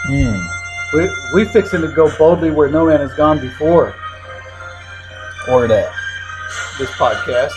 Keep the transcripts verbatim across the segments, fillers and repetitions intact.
Hmm. We we fixing to go boldly where no man has gone before. Or that. This podcast.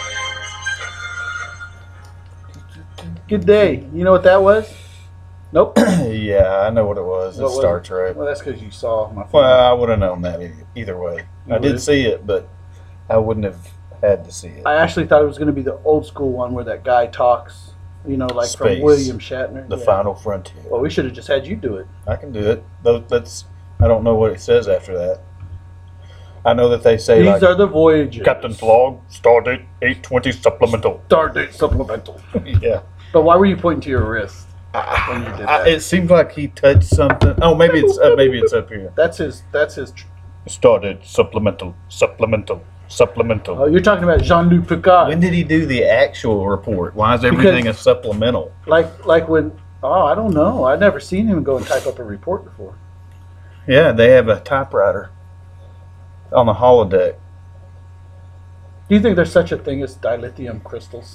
Good day. You know what that was? Nope. Yeah, I know what it was. What It's was Star it? Trek. Well, that's because you saw my phone. Well, I would have known that e- either way. You I did would? see it, but I wouldn't have had to see it. I actually thought it was going to be the old school one where that guy talks, you know, like Space. from William Shatner. The Yeah. Final Frontier. Well, we should have just had you do it. I can do it. Though that's I don't know what it says after that. I know that they say These like are the voyages. Captain Flog, Stardate eight twenty supplemental. Stardate supplemental. Yeah. But why were you pointing to your wrist when you did I, that? it seems like he touched something. Oh, maybe it's uh, maybe it's up here. That's his. That's his. Tr- Started supplemental, supplemental, supplemental. oh, you're talking about Jean-Luc Picard. When did he do the actual report? Why is everything Because- a supplemental? Like, like when. Oh, I don't know. I've never seen him go and type up a report before. Yeah, they have a typewriter on the holodeck. Do you think there's such a thing as dilithium crystals?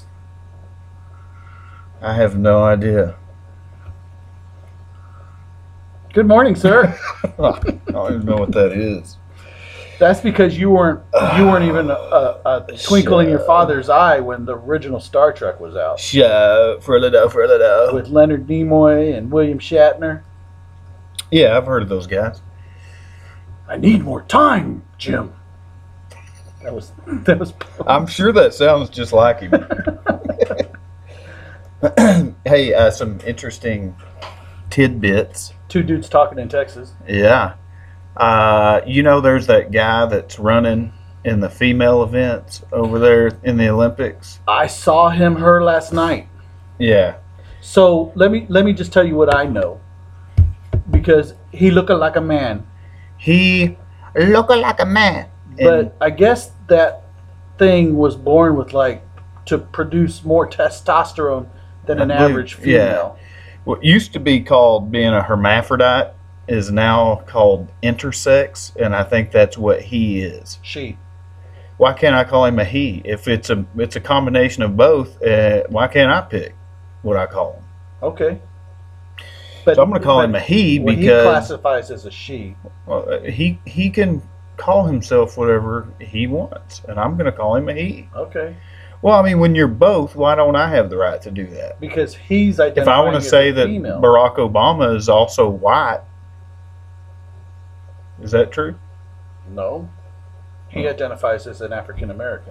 I have no idea. Good morning, sir. I don't even know what that is. That's because you weren't you weren't even a, a, a twinkle in your Shut- father's eye when the original Star Trek was out Show for a little, for a little. with Leonard Nimoy and William Shatner. Yeah, I've heard of those guys. I need more time, Jim. That was that was. I'm sure that sounds just like him. Hey, uh, some interesting tidbits. Two dudes talking in Texas. Yeah. Uh, you know, there's that guy that's running in the female events over there in the Olympics. I saw him her last night. Yeah. So let me let me just tell you what I know, because he looking like a man. He looking like a man. But I guess that thing was born with like to produce more testosterone than an I believe- average yeah. female. What used to be called being a hermaphrodite is now called intersex, and I think that's what he is. She. Why can't I call him a he? If it's a it's a combination of both, uh, why can't I pick what I call him? Okay. But, So I'm going to call but him a he when he because classifies as a she. well, uh, he he can call himself whatever he wants, and I'm going to call him a he. Okay. Well, I mean, when you're both, why don't I have the right to do that? Because he's identifying If I want to as say a that female. Barack Obama is also white, is that true? No. He Oh. identifies as an African American.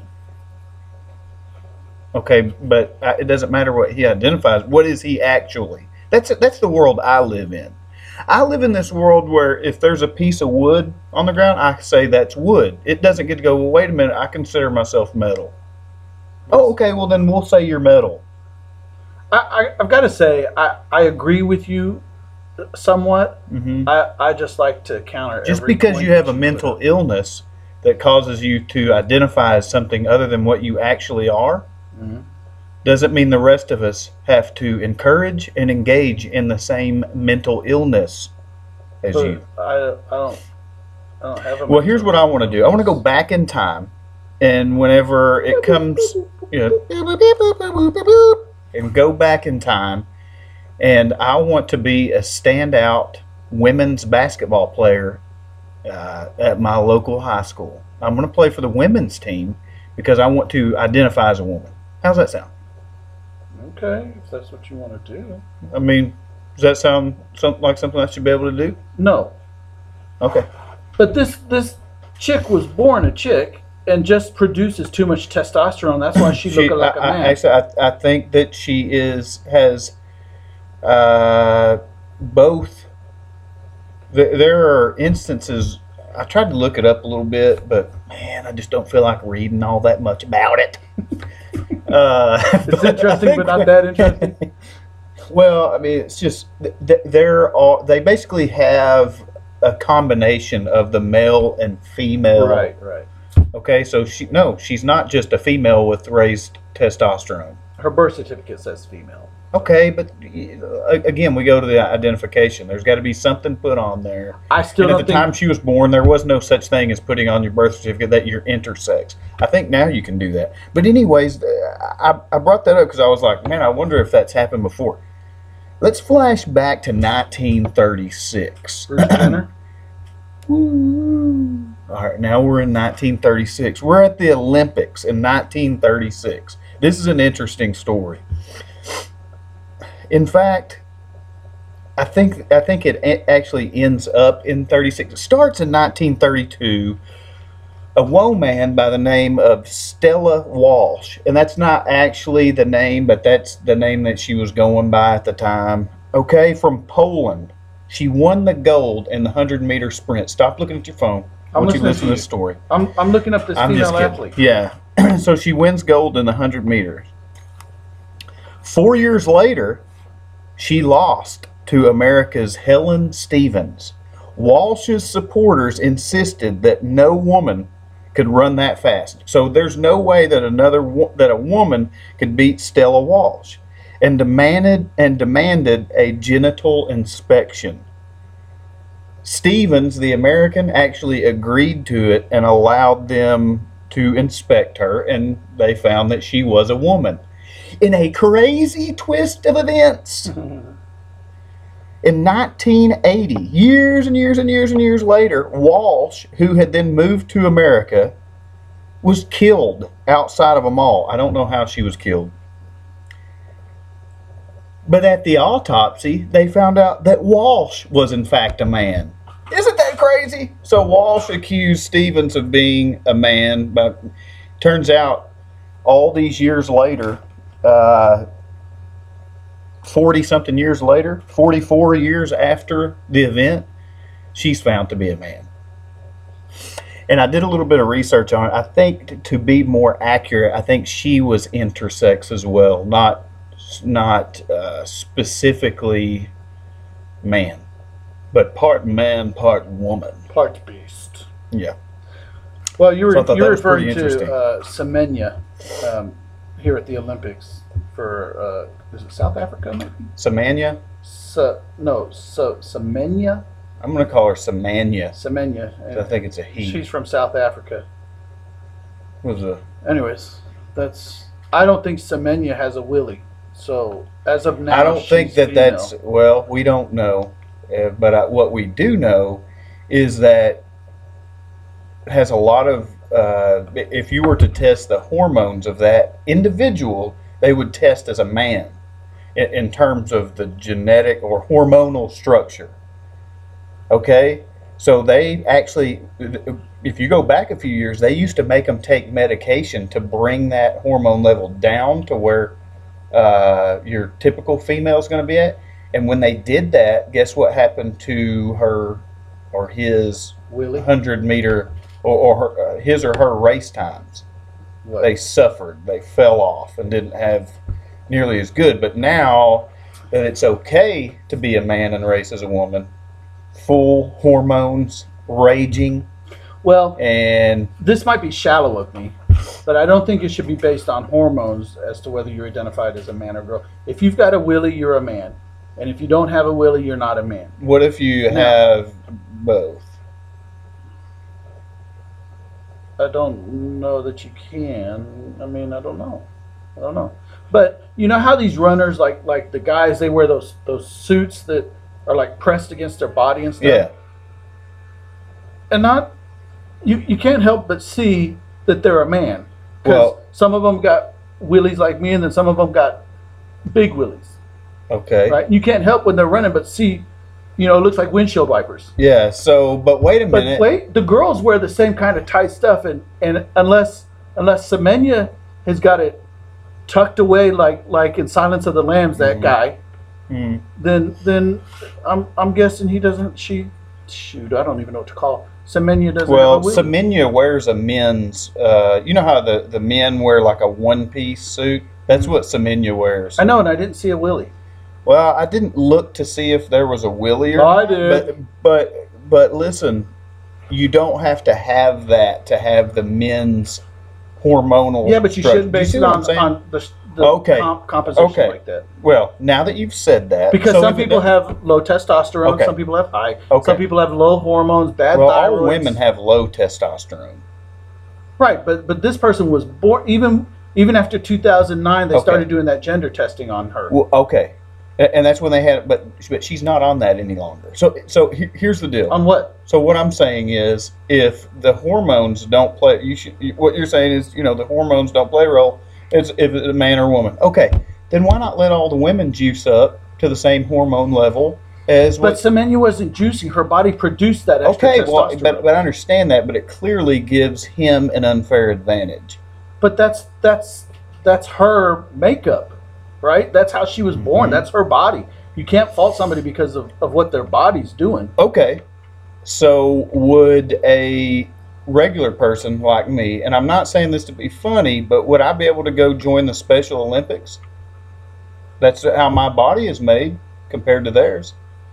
Okay, but uh, it doesn't matter what he identifies. What is he actually? That's that's the world I live in. I live in this world where if there's a piece of wood on the ground, I say that's wood. It doesn't get to go, well, wait a minute, I consider myself metal. Oh, okay, well then we'll say you're metal. I, I, I've got to say, I, I agree with you somewhat. hmm I, I just like to counter Just every because point you have that a put mental up. illness that causes you to identify as something other than what you actually are, Mhm. doesn't mean the rest of us have to encourage and engage in the same mental illness as But you. I, I don't I don't have a Well, here's what I want to do. I want to go back in time, and whenever it comes, you know, and go back in time, and I want to be a standout women's basketball player uh, at my local high school. I'm going to play for the women's team because I want to identify as a woman. How's that sound? Okay, if that's what you want to do. I mean, does that sound some, like something I should be able to do? No. Okay. But this this chick was born a chick and just produces too much testosterone. That's why she, She, looking like a I, I, man. actually, I, I think that she is has uh, both. Th- there are instances. I tried to look it up a little bit, but man, I just don't feel like reading all that much about it. uh, It's but I interesting, think- but not that interesting. Well, I mean, it's just th- th- they're all they basically have a combination of the male and female. Right, right. Okay, so she no, she's not just a female with raised testosterone. Her birth certificate says female. Okay, but uh, again, we go to the identification. There's got to be something put on there. I still And at don't the think time she was born, there was no such thing as putting on your birth certificate that you're intersex. I think now you can do that. But anyways, uh, I, I brought that up because I was like, man, I wonder if that's happened before. Let's flash back to nineteen thirty-six. Bruce Jenner. Woo. All right, now we're in nineteen thirty-six. We're at the Olympics in nineteen thirty-six. This is an interesting story. In fact, I think I think it a- actually ends up in thirty-six. It starts in nineteen thirty-two. A woman by the name of Stella Walsh, and that's not actually the name, but that's the name that she was going by at the time. Okay, from Poland. She won the gold in the hundred meter sprint. Stop looking at your phone. I I'm want you to listening listen to to you. this story. I'm I'm looking up this I'm just female kidding. athlete. Yeah. So she wins gold in the hundred meters. Four years later, she lost to America's Helen Stevens. Walsh's supporters insisted that no woman could run that fast. So there's no way that another wo- that a woman could beat Stella Walsh, and demanded and demanded a genital inspection. Stevens, the American, actually agreed to it and allowed them to inspect her, and they found that she was a woman. In a crazy twist of events, in nineteen eighty, years and years and years and years later, Walsh, who had then moved to America, was killed outside of a mall. I don't know how she was killed. But at the autopsy, they found out that Walsh was in fact a man. Isn't that crazy? So Walsh accused Stevens of being a man, but turns out all these years later, uh, forty something years later, forty-four years after the event, she's found to be a man. And I did a little bit of research on it. I think t- to be more accurate, I think she was intersex as well, not not uh, specifically man, but part man, part woman. Part beast. Yeah. Well, you So I were thought you're that was pretty referring interesting. to uh, Semenya um, here at the Olympics for uh, is it South Africa maybe? Samanya? So, no, so Semenya, I'm going to call her Samanya. Semenya. I think it's a he. She's from South Africa. Was a Anyways, that's. I don't think Semenya has a willy. So as of now, I don't think she's that female. that's, well, we don't know. Uh, but I, what we do know is that it has a lot of, uh, if you were to test the hormones of that individual, they would test as a man in, in terms of the genetic or hormonal structure. Okay? So they actually, if you go back a few years, they used to make them take medication to bring that hormone level down to where uh, your typical female is going to be at. And when they did that, guess what happened to her or his Willie. hundred meter or, or her, uh, his or her race times? What? They suffered. They fell off and didn't have nearly as good. But now that it's okay to be a man and race as a woman, full hormones raging, Well, and this might be shallow of me, but I don't think it should be based on hormones as to whether you're identified as a man or girl. If you've got a willy, you're a man. And if you don't have a willy, you're not a man. what if you No. have both? I don't know that you can. I mean, I don't know. I don't know. But you know how these runners, like like the guys, they wear those those suits that are like pressed against their body and stuff. Yeah. And not you you can't help but see that they're a man. Because Well- some of them got willies like me, and then some of them got big willies. Okay. Right? You can't help when they're running but see, you know, it looks like windshield wipers. Yeah. So, but wait a But minute. wait, the girls wear the same kind of tight stuff, and, and unless unless Semenya has got it tucked away like like in Silence of the Lambs, that Mhm. guy, Hmm. then then I'm I'm guessing he doesn't. She shoot, I don't even know what to call. Semenya doesn't. Well, have a willy. Semenya wears a men's. Uh, you know how the the men wear like a one piece suit. That's what Semenya wears. I know, and I didn't see a willy. Well, I didn't look to see if there was a willy or I not, did. But, but but listen, you don't have to have that to have the men's hormonal. Yeah, but you structure. shouldn't Do you base see it what I'm on, saying? on the, the Okay. comp- composition Okay. like that. Well, now that you've said that, Because so some if it people doesn't- have low testosterone, Okay. some people have high, Okay. some people have low hormones, bad well, thyroid. all women have low testosterone. Right, but but this person was born even even after two thousand nine. They Okay. started doing that gender testing on her. Well, okay, A- and that's when they had. But but she's not on that any longer. So so he- here's the deal. On what? So what I'm saying is, if the hormones don't play, you should. you- What you're saying is, you know, the hormones don't play a role. It's if it's a man or woman. Okay, then why not let all the women juice up to the same hormone level as But what? Semenya wasn't juicing. Her body produced that extra Okay, well, testosterone. but but I understand that, but it clearly gives him an unfair advantage. But that's that's that's her makeup, right? That's how she was born. Mhm. That's her body. You can't fault somebody because of, of what their body's doing. Okay, so would a regular person like me, and I'm not saying this to be funny, but would I be able to go join the Special Olympics? That's how my body is made compared to theirs.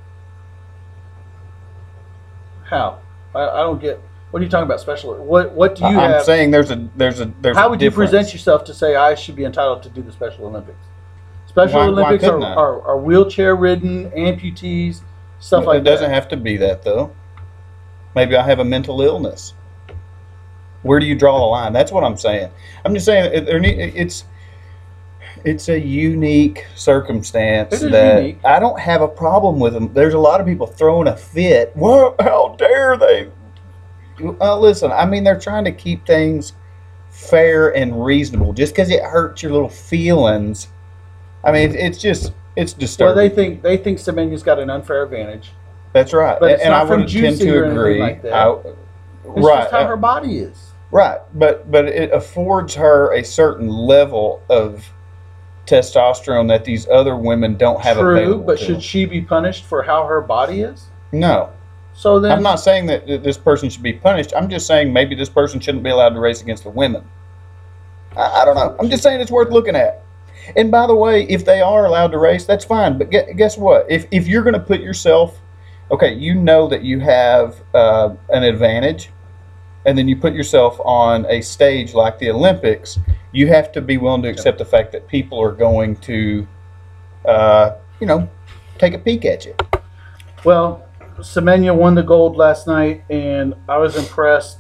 How? I, I don't get. What are you talking about? Special? What What do you I- I'm have? saying there's a there's a there's How a would you difference. present yourself to say I should be entitled to do the Special Olympics? Special Why- why Olympics are, couldn't I? are, are wheelchair ridden amputees, stuff like It doesn't that. have to be that though. Maybe I have a mental illness. Where do you draw the line? That's what I'm saying. I'm just saying it, there need, it's it's a unique circumstance It is that unique. I don't have a problem with them. There's a lot of people throwing a fit. Well, how dare they? Uh, listen, I mean, they're trying to keep things fair and reasonable. Just because it hurts your little feelings, I mean, it's just it's Well, disturbing. they think they think Semenya's got an unfair advantage. That's right, But it's and not I from would tend juicing or to anything agree. like that. I- It's right, just how her body is. right, but but it affords her a certain level of testosterone that these other women don't have True, available. but to should them. she be punished for how her body is? No, So then, I'm not saying that th- this person should be punished. I'm just saying maybe this person shouldn't be allowed to race against the women. I, I don't know. I'm just saying it's worth looking at. And by the way, if they are allowed to race, that's fine. But gue- guess what? If if you're going to put yourself, okay, you know that you have uh, an advantage, and then you put yourself on a stage like the Olympics, you have to be willing to accept the fact that people are going to, uh, you know, take a peek at you. well, Semenya won the gold last night, and I was impressed.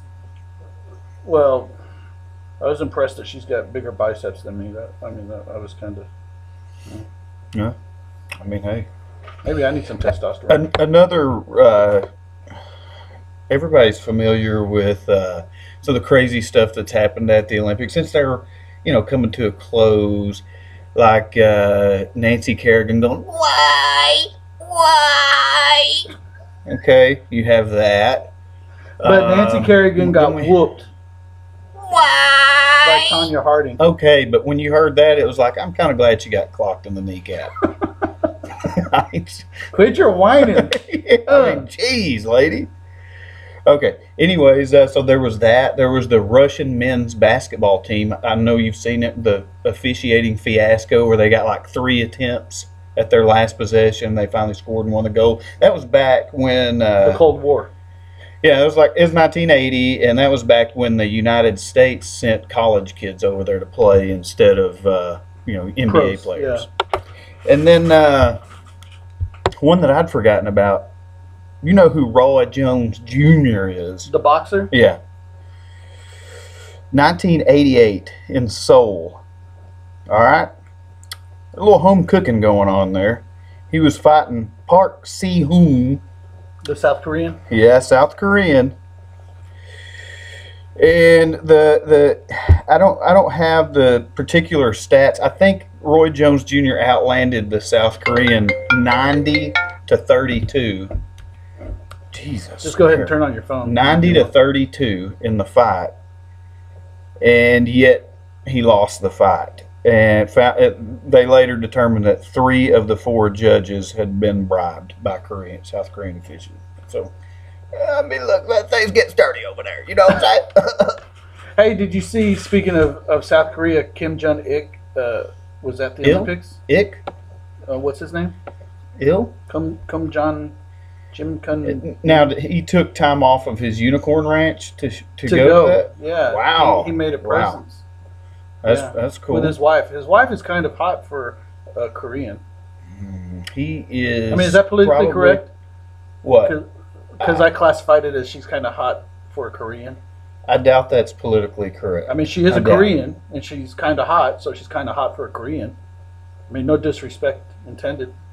Well, I was impressed that she's got bigger biceps than me. That I mean, that, I was kind of Yeah. I mean, hey. maybe I need some testosterone. An- another, uh, everybody's familiar with uh, so the crazy stuff that's happened at the Olympics since they're, you know, coming to a close. Like uh, Nancy Kerrigan going, why, why? Okay, you have that. But Nancy Um, Kerrigan got then we- whooped by Why? Tanya Harding. Okay, but when you heard that, it was like, I'm kind of glad she got clocked in the kneecap. I mean, Quit your whining. I mean, geez, lady. Okay. Anyways, uh, so there was that. There was the Russian men's basketball team. I know you've seen it, the officiating fiasco where they got like three attempts at their last possession. They finally scored and won the goal. That was back when, The uh, Cold War. yeah, it was like it was nineteen eighty, and that was back when the United States sent college kids over there to play instead of uh, you know N B A Pros, players. And then uh, one that I'd forgotten about. You know who Roy Jones Junior is? The boxer. Yeah. nineteen eighty-eight in Seoul. All right. A little home cooking going on there. He was fighting Park Si-hoon. The South Korean. Yeah, South Korean. And the the I don't I don't have the particular stats. I think Roy Jones Junior outlanded the South Korean ninety to thirty-two. Jesus. Just go ahead and turn on your phone. ninety to thirty-two in the fight. And yet he lost the fight. And found, it, they later determined that three of the four judges had been bribed by Korean South Korean officials. So, I mean, look, let things get sturdy over there. You know what I'm saying? Hey, did you see? Speaking of, of South Korea, Kim Jong Ik uh, was at the Ill? Olympics. Ick? Uh, what's his name? Ill? Kim Kim Jong Jim Kun Now, he took time off of his unicorn ranch to to, to go, go. to that? Yeah. Wow. He, he made a Wow. presence. That's, Yeah. that's cool. With his wife. His wife is kind of hot for uh, Korean. He is. I mean, is that politically probably- correct? What? Because I classified it as she's kind of hot for a Korean. I doubt that's politically correct. I mean, she is I a doubt Korean, and she's kind of hot, so she's kind of hot for a Korean. I mean, no disrespect intended.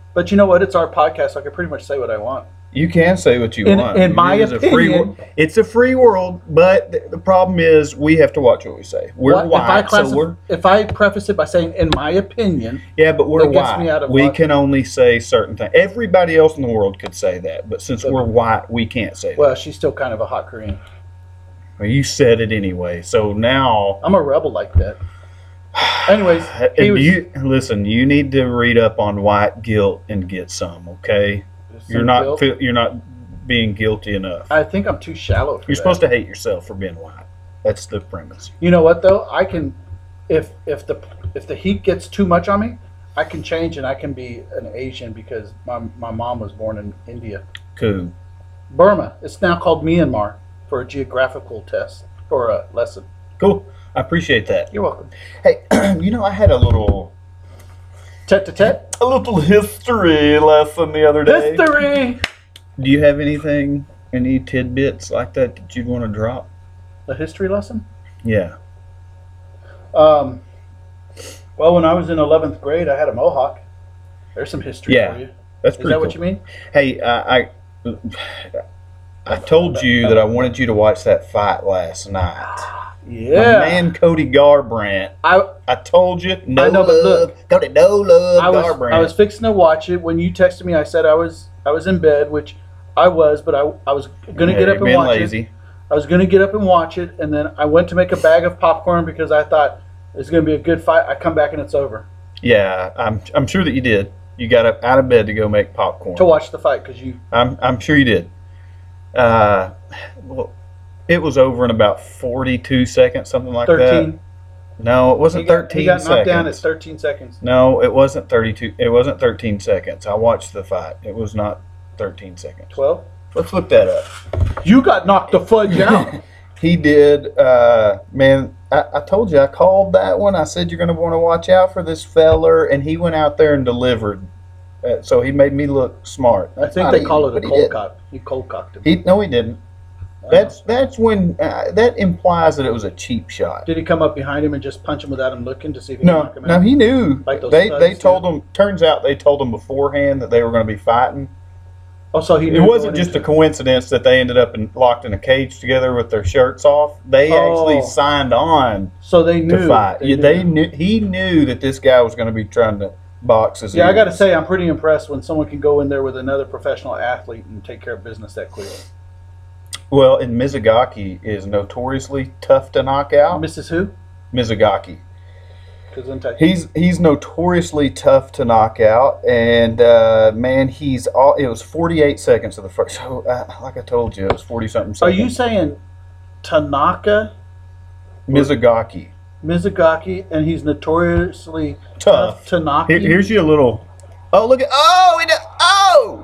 But you know what? It's our podcast. So I can pretty much say what I want. You can say what you In- want. in my It is a free opinion- wor- it's a free world, but th- the problem is we have to watch what we say. We're What- if I white, so classi- we're if I preface it by saying, "In my opinion," yeah, but we're that gets white. me out of We what- can only say certain things. Everybody else in the world could say that, but since But- we're white, we can't say well, she's still kind of a hot Korean. that. Well, you said it anyway, so now. I'm a rebel like that. Anyways, he And was, you listen. You need to read up on white guilt and get some. Okay, you're some not guilt. fe- you're not being guilty enough. I think I'm too shallow for You're that. supposed to hate yourself for being white. That's the premise. You know what though? I can, if if the if the heat gets too much on me, I can change and I can be an Asian because my my mom was born in India, Cool. Burma. It's now called Myanmar for a geographical test or a lesson. Cool. I appreciate that. You're welcome. Hey, you know, I had a little Tet to tet. a little history lesson the other day. History. Do you have anything, any tidbits like that that you'd want to drop? A history lesson. Yeah. Um. Well, when I was in eleventh grade, I had a mohawk. There's some history Yeah. for you. That's Is pretty that cool. what you mean? Hey, uh, I I told you that I wanted you to watch that fight last night. Yeah. My man Cody Garbrandt. I I told you, no I know, but love. look. Cody, no love, I was Garbrandt. I was fixing to watch it when you texted me. I said I was I was in bed, which I was, but I I was gonna Yeah, get you're up and being watch lazy. it. I was gonna get up and watch it, and then I went to make a bag of popcorn because I thought it's gonna be a good fight. I come back and it's over Yeah, I'm I'm sure that you did. You got up out of bed to go make popcorn. to watch the fight because you. I'm I'm sure you did. Uh, well, it was over in about forty-two seconds, something like thirteen. that. No, it wasn't He got, thirteen he got knocked seconds. down at thirteen seconds. No, it wasn't thirty-two. It wasn't thirteen seconds. I watched the fight. It was not thirteen seconds. twelve. Let's look that up. You got knocked the fudge out. He did. Uh, man, I, I told you I called that one. I said you're going to want to watch out for this feller, and he went out there and delivered. Uh, so he made me look smart. I think Not they even, call it a but he cold did. cock. He cold cocked him. He no, he didn't. That's that's when uh, that implies that it was a cheap shot. Did he come up behind him and just punch him without him looking to see if he could No, knock him no, out? he knew. Like those they studs they do. told him. Turns out they told him beforehand that they were going to be fighting. Oh, so he It knew wasn't going just a into- coincidence that they ended up in, locked in a cage together with their shirts off. They Oh. actually signed on So they knew. to fight. They Yeah, knew. They knew. He knew that this guy was going to be trying to box his Yeah, I got to ears. say, I'm pretty impressed when someone can go in there with another professional athlete and take care of business that quickly. Well, and Mizugaki is notoriously tough to knock out. Missus Who? Mizugaki. Gesundheit. He's he's notoriously tough to knock out, and uh, man, he's all. It was forty-eight seconds of the first. So, uh, like I told you, it was forty something Are seconds. you saying Tanaka Mizugaki Mizugaki, and he's notoriously tough? to knock Here, you? here's your little. Oh look at oh he does, oh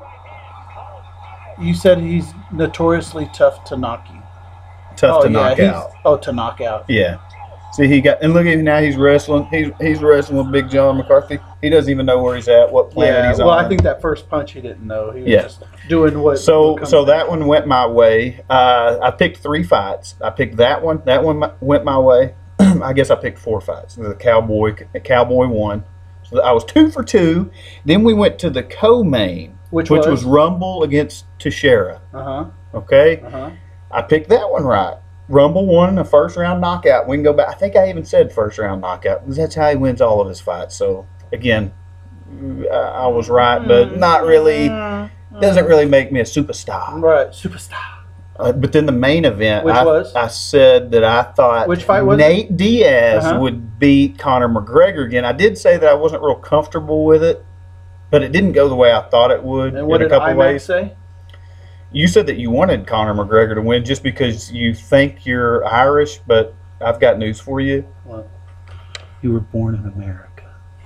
You said he's notoriously tough to knock you. tough oh, to yeah, knock he's- out. Oh, to knock out. Yeah. See, he got and look at him now. He's wrestling. He's he's wrestling with Big John McCarthy. He doesn't even know where he's at, what planet Yeah, he's well, on. I think that first punch he didn't know. He was Yeah. just doing what. So what comes so that back. one went my way. Uh, I picked three fights. I picked that one. That one mi- went my way. I guess I picked four fights. The Cowboy Cowboy won. So I was two for two. Then we went to the co-main, Which which was? was Rumble against Teixeira. Uh huh. Okay, Uh huh. I picked that one right. Rumble won in a first round knockout. We can go back. I think I even said first round knockout because that's how he wins all of his fights. So again, I I was right, but not really. Doesn't really make me a superstar. Right, superstar. Uh, but then the main event, Which I, was? I said that I thought Which fight was it? Nate Diaz Uh-huh. would beat Conor McGregor again. I did say that I wasn't real comfortable with it, but it didn't go the way I thought it would And what in a did couple IMAX ways. say? You said that you wanted Conor McGregor to win just because you think you're Irish, but I've got news for you. What? You were born in America.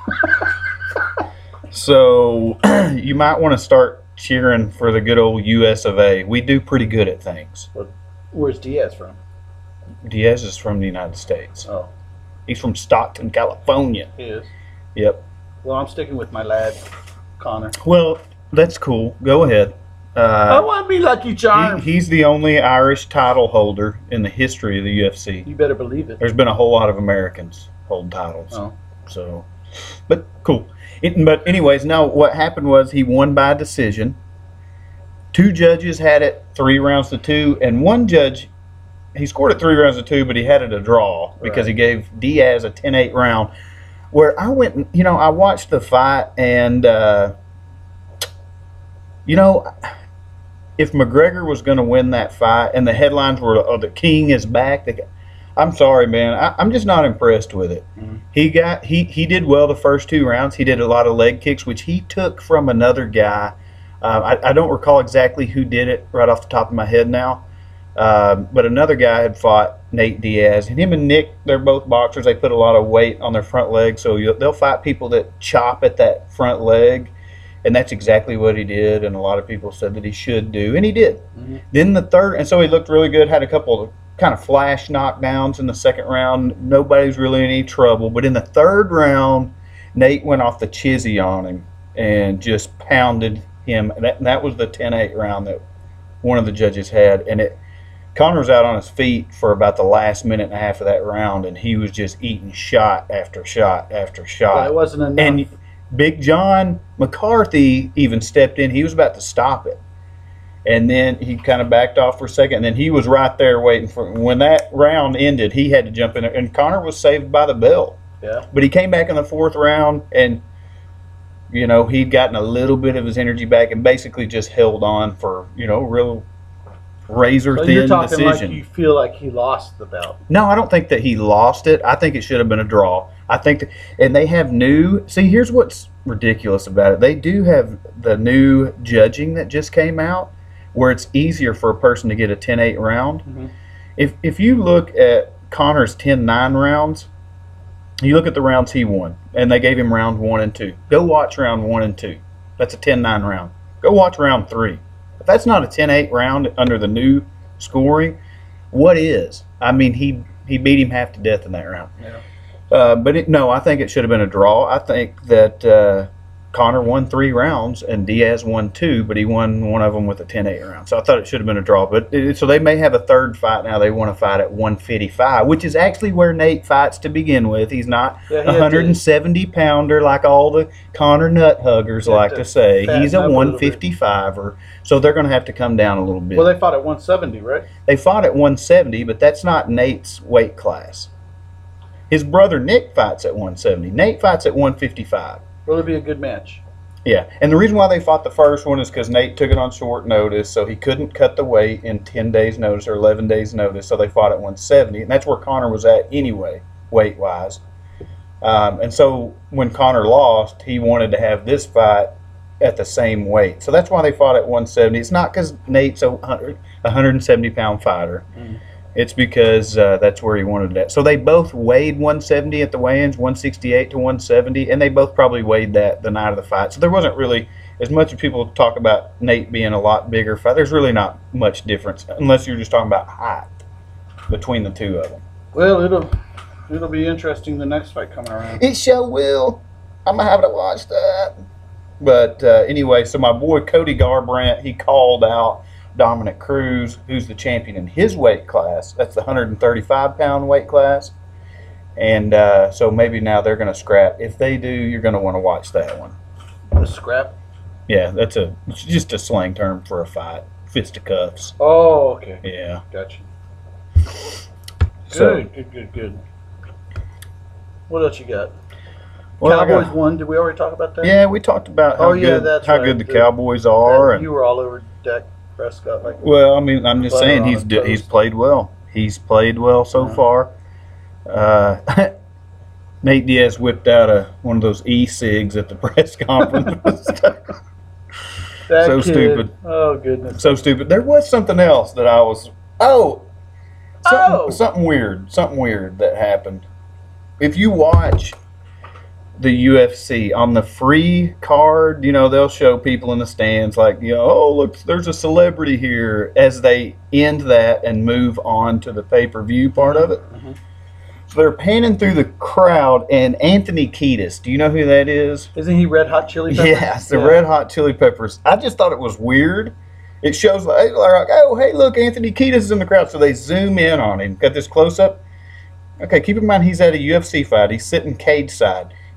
So you might want to start cheering for the good old U S of A. We do pretty good at things. Where's Diaz from? Diaz is from the United States. Oh, He's from Stockton, California. he is. Yep. Well, I'm sticking with my lad, Connor. Well, that's cool. Go ahead. I Uh, want to be Lucky Charm. he, he's the only Irish title holder in the history of the U F C. You better believe it. There's been a whole lot of Americans hold titles. Oh. So, but cool. It, but anyways, no. What happened was he won by decision. Two judges had it three rounds to two, and one judge he scored it three rounds to two, but he had it a draw because Right. he gave Diaz a ten eight round. Where I went, you know, I watched the fight, and uh, you know, if McGregor was going to win that fight, and the headlines were, "Oh, the King is back," they, I'm sorry, man. I, I'm just not impressed with it. Mm-hmm. He got he he did well the first two rounds. He did a lot of leg kicks, which he took from another guy. Uh, I, I don't recall exactly who did it right off the top of my head now, uh, but another guy had fought Nate Diaz, and him and Nick, they're both boxers. They put a lot of weight on their front leg, so you, they'll fight people that chop at that front leg, and that's exactly what he did. And a lot of people said that he should do, and he did. Mm-hmm. Then the third, and so he looked really good. Had a couple of kind of flash knockdowns in the second round. Nobody was really in any trouble, but in the third round, Nate went off the chizzy on him and just pounded him. And that, and that was the ten eight round that one of the judges had, and it. Conor was out on his feet for about the last minute and a half of that round, and he was just eating shot after shot after shot. But it wasn't enough. And Big John McCarthy even stepped in. He was about to stop it. And then he kind of backed off for a second, and then he was right there waiting for when that round ended, he had to jump in there. And Conor was saved by the bell. Yeah. But he came back in the fourth round, and, you know, he'd gotten a little bit of his energy back and basically just held on for, you know, real razor So thin you're talking decision. like you feel like he lost the belt. No, I don't think that he lost it. I think it should have been a draw. I think that, and they have new, see, here's what's ridiculous about it. They do have the new judging that just came out where it's easier for a person to get a ten eight round. Mm-hmm. If if you look at Conor's ten nine rounds, you look at the rounds he won, and they gave him round one and two. Go watch round one and two. That's a ten nine round. Go watch round three. If that's not a ten eight round under the new scoring, what is? I mean, he he beat him half to death in that round. Yeah. Uh, but it, no, I think it should have been a draw. I think that uh, Conor won three rounds and Diaz won two, but he won one of them with a ten eight round. So I thought it should have been a draw. But it, so they may have a third fight now. They want to fight at one fifty-five, which is actually where Nate fights to begin with. He's not Yeah, he a had one hundred seventy pounder like all the Conor nut huggers He had like to to say. fatten He's up a a little one bit. fifty-five-er. So they're going to have to come down a little bit. Well, they fought at one seventy, right? They fought at one seventy, but that's not Nate's weight class. His brother Nick fights at one seventy. Nate fights at one fifty-five. Will it be a good match? Yeah, and the reason why they fought the first one is because Nate took it on short notice, so he couldn't cut the weight in ten days' notice or eleven days' notice, so they fought at one seventy, and that's where Conor was at anyway, weight-wise. Um, and so when Conor lost, he wanted to have this fight at the same weight. So that's why they fought at one seventy. It's not because Nate's a one hundred seventy pound fighter. Mm. It's because uh, that's where he wanted it. So they both weighed one seventy at the weigh-ins, one sixty-eight to one seventy, and they both probably weighed that the night of the fight. So there wasn't really, as much as people talk about Nate being a lot bigger fight, there's really not much difference, unless you're just talking about height between the two of them. Well, it'll it'll be interesting the next fight coming around. It sure will. I'm going to have to watch that. But uh, anyway, so my boy Cody Garbrandt, he called out Dominic Cruz, who's the champion in his weight class. That's the one hundred thirty-five pound weight class. And uh, so maybe now they're going to scrap. If they do, you're going to want to watch that one. The scrap. Yeah, that's a it's just a slang term for a fight. Fisticuffs. Oh, okay. Yeah. Gotcha. Good, So, good, good, good. What else you got? well, I Cowboys got- won. Did we already talk about that? yeah, we talked about how Oh, yeah, good that's how right. good the The- Cowboys That- are, and you were all over Dak Prescott. Like, well, I mean, I'm just Butter saying on he's a do- he's toast. played well. He's played well so Yeah. far. Uh, Nate Diaz whipped out a one of those e-cigs at the press conference. that so kid, stupid. Oh, goodness. So stupid. There was something else that I was. Oh, something, Oh! something weird. Something weird that happened. If you watch the U F C on the free card, you know, they'll show people in the stands like, you know, oh, look, there's a celebrity here as they end that and move on to the pay-per-view part of it. Mhm. So they're panning through the crowd, and Anthony Kiedis, do you know who that is? Isn't he Red Hot Chili Peppers? Yes, the Yeah. Red Hot Chili Peppers. I just thought it was weird. It shows like, they're like, oh, hey, look, Anthony Kiedis is in the crowd. So they zoom in on him. Got this close up. Okay, keep in mind he's at a U F C fight. He's sitting cage side.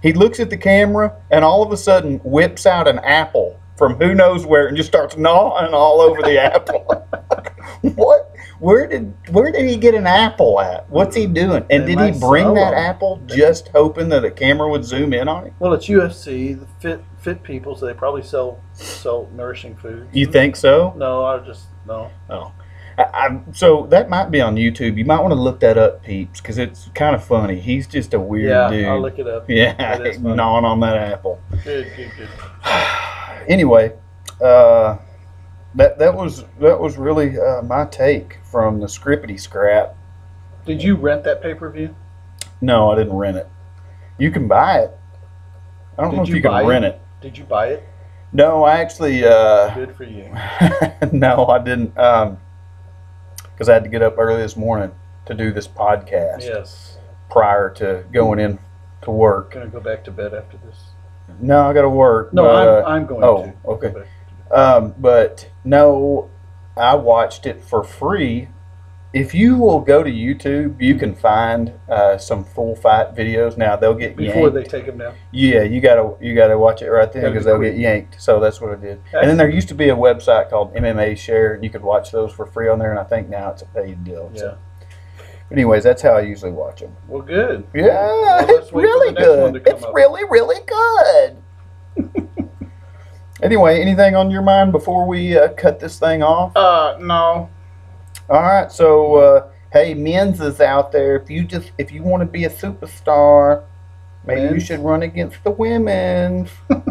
He looks at the camera and all of a sudden whips out an apple from who knows where and just starts gnawing all over the apple. What? Where did where did he get an apple at? What's he doing? And They did he might bring sell that them. apple just hoping that a camera would zoom in on it? Well, it's U F C, the fit fit people, so they probably sell sell nourishing food. You think so? No, I just no. Oh. I, I, so that might be on YouTube. You might want to look that up, peeps, because it's kind of funny. He's just a weird Yeah, dude. I'll look it up. Yeah, That is funny. gnawing on that apple. Good, good, good. Anyway, uh, that that was that was really uh, my take from the Scrippity Scrap. Did you rent that pay per view? No, I didn't rent it. You can buy it. I don't Did know if you you can buy rent it? it. Did you buy it? No, I actually. Uh, Good for you. no, I didn't. Um, because I had to get up early this morning to do this podcast Yes. prior to going in to work. Gonna go back to bed after this. No, I got to work. No, but, I'm uh, I'm going oh, to. okay. Go back to bed. Um, but no, I watched it for free. If you will go to YouTube, you can find uh, some full fight videos. Now they'll get Before yanked. they take him down. Yeah, you gotta you gotta watch it right then Gotta because be they'll quick. get yanked. So that's what I did. And then there used to be a website called M M A Share, and you could watch those for free on there. And I think now it's a paid deal. Yeah. So. Anyways, that's how I usually watch them. Well, good. Yeah, Well, let's it's wait for really the next one to good. come It's up. really really good. Anyway, anything on your mind before we uh, cut this thing off? Uh, no. All right, so uh, hey, men's is out there. If you just if you want to be a superstar, maybe you Men's? should run against the women.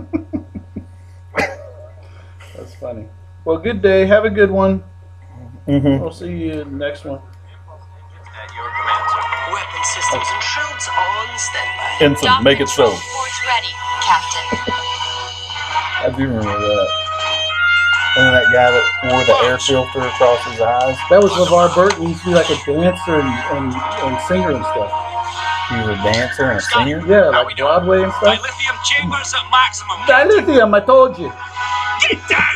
That's funny. Well, good day. Have a good one. Mm-hmm. We'll see you next one. At your command, sir. Weapon systems and shields on standby. Ensign, make it so. Reports ready, Captain. I do remember that. And then that guy that wore the air filter across his eyes, That was LeVar Burton. He used to be like a dancer and, and, and singer and stuff. he was a dancer and a singer. Yeah, like Broadway and stuff. Dilithium chambers at maximum. Dilithium, I told you. Get down!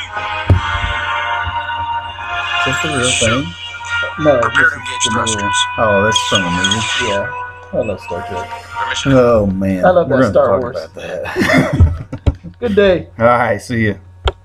Is that the real thing? No, Prepare this to is engage the movie. thrusters. Oh, that's from a movie. Yeah. I love Star Trek. Permission. Oh man, I love that We're gonna Star talk Wars. about that. Good day. All right, see you.